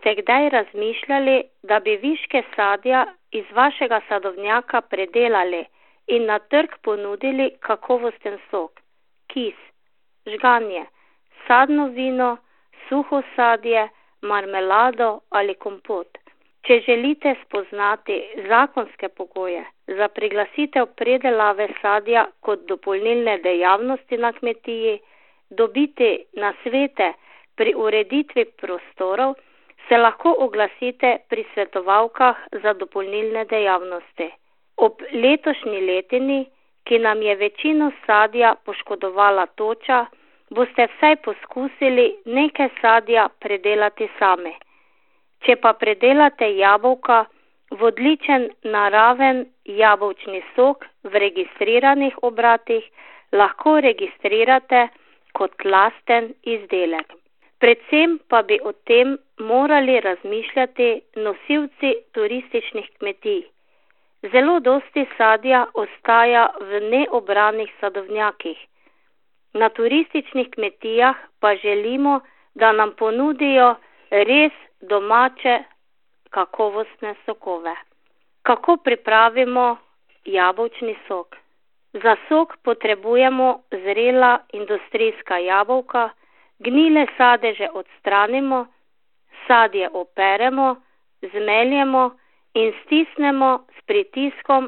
ste kdaj razmišljali, da bi viške sadja iz vašega sadovnjaka predelali in na trg ponudili kakovosten sok, kis, žganje, sadno vino, suho sadje, marmelado ali kompot? Če želite spoznati zakonske pogoje za priglasitev predelave sadja kot dopolnilne dejavnosti na kmetiji, dobiti nasvete pri ureditvi prostorov, se lahko oglasite pri svetovalkah za dopolnilne dejavnosti. Ob letošnji letini, ki nam je večino sadja poškodovala toča, boste vsaj poskusili nekaj sadja predelati sami. Če pa predelate jabolka v odličen naraven jabolčni sok v registriranih obratih, lahko registrirate kot lasten izdelek. Predvsem pa bi o tem morali razmišljati nosilci turističnih kmetij. Zelo dosti sadja ostaja v neobranih sadovnjakih. Na turističnih kmetijah pa želimo, da nam ponudijo res domače kakovostne sokove. Kako pripravimo jabolčni sok? Za sok potrebujemo zrela industrijska jabolka, gnile sadeže odstranimo, sadje operemo, zmeljemo in stisnemo s pritiskom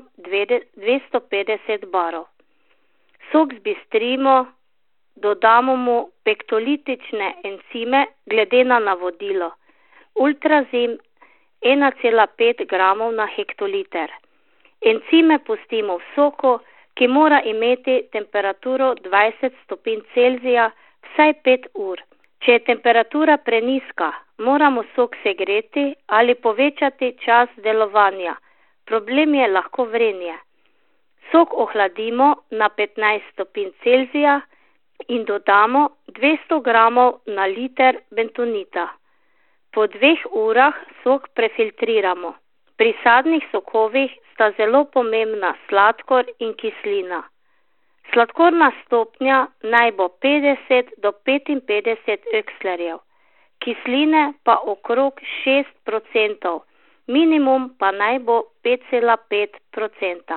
250 barov. Sok zbistrimo, dodamo mu pektolitične encime glede na navodilo. Ultrazim 1,5 gramov na hektoliter. Encime pustimo v soku, ki mora imeti temperaturo 20 stopinj Celzija vsaj 5 ur. Če je temperatura prenizka, moramo sok segreti ali povečati čas delovanja. Problem je lahko vrenje. Sok ohladimo na 15 stopinj Celzija in dodamo 200 gramov na liter bentonita. Po 2 urah sok prefiltriramo. Pri sadnih sokovih sta zelo pomembna sladkor in kislina. Sladkorna stopnja naj bo 50 do 55 ökslerjev, kisline pa okrog 6%, minimum pa naj bo 5,5%.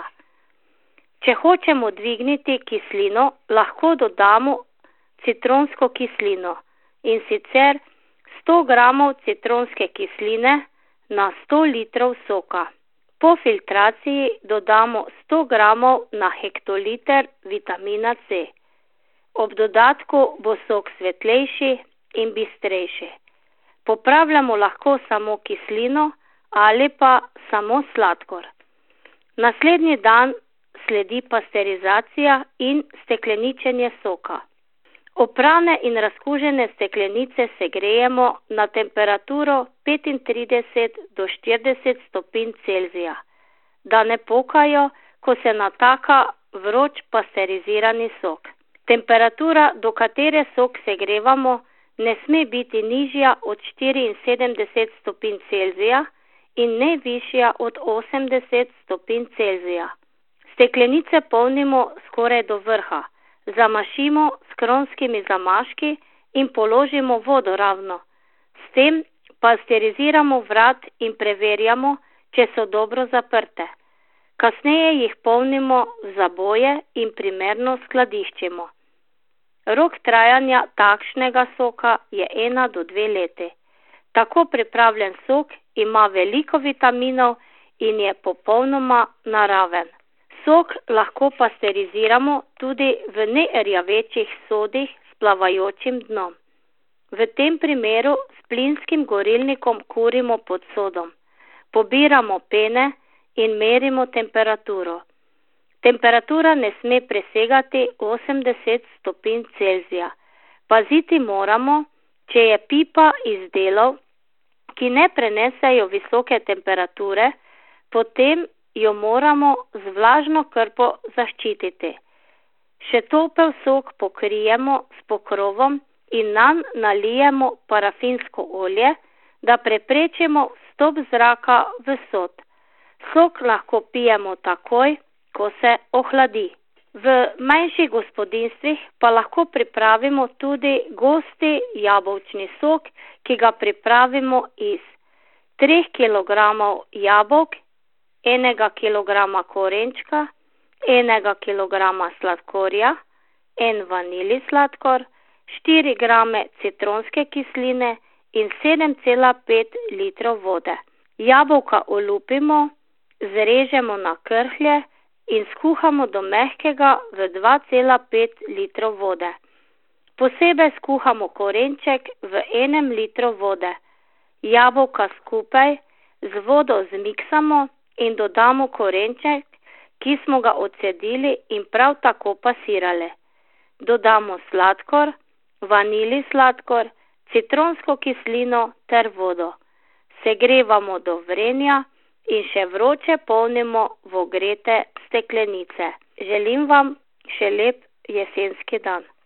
Če hočemo dvigniti kislino, lahko dodamo citronsko kislino, in sicer 100 gramov citronske kisline na 100 litrov soka. Po filtraciji dodamo 100 gramov na hektoliter vitamina C. Ob dodatku bo sok svetlejši in bistrejši. Popravljamo lahko samo kislino ali pa samo sladkor. Naslednji dan sledi pasterizacija in stekleničenje soka. Oprane in razkužene steklenice segrejemo na temperaturo 35 do 40 stopinj Celzija, da ne pokajo, ko se nataka vroč pasterizirani sok. Temperatura, do katere sok segrevamo, ne sme biti nižja od 74 stopinj Celzija in ne višja od 80 stopinj Celzija. Steklenice polnimo skoraj do vrha. Zamašimo s kronskimi zamaški in položimo vodo ravno. S tem pasteriziramo vrat in preverjamo, če so dobro zaprte. Kasneje jih polnimo v zaboje in primerno skladiščimo. Rok trajanja takšnega soka je 1 do 2 leti. Tako pripravljen sok ima veliko vitaminov in je popolnoma naraven. Sok lahko pasteriziramo tudi v nerjavečih sodih s plavajočim dnom. V tem primeru s plinskim gorilnikom kurimo pod sodom. Pobiramo pene in merimo temperaturo. Temperatura ne sme presegati 80 stopinj Celzija. Paziti moramo, če je pipa izdelov, ki ne prenesejo visoke temperature, potem jo moramo z vlažno krpo zaščititi. Še topel sok pokrijemo s pokrovom in nanj nalijemo parafinsko olje, da preprečimo vstop zraka v sod. Sok lahko pijemo takoj, ko se ohladi. V manjših gospodinjstvih pa lahko pripravimo tudi gosti jabolčni sok, ki ga pripravimo iz 3 kg jabolk, 1 kg korenčka, 1 kg sladkorja, 1 vanilij sladkor, 4 grame citronske kisline in 7,5 litrov vode. Jabolka olupimo, zrežemo na krhlje in skuhamo do mehkega v 2,5 litrov vode. Posebej skuhamo korenček v 1 litru vode. Jabolka skupaj z vodo zmiksamo in dodamo korenček, ki smo ga odcedili in prav tako pasirali. Dodamo sladkor, vanilij sladkor, citronsko kislino ter vodo. Segrevamo do vrenja in še vroče polnimo v ogrete steklenice. Želim vam še lep jesenski dan.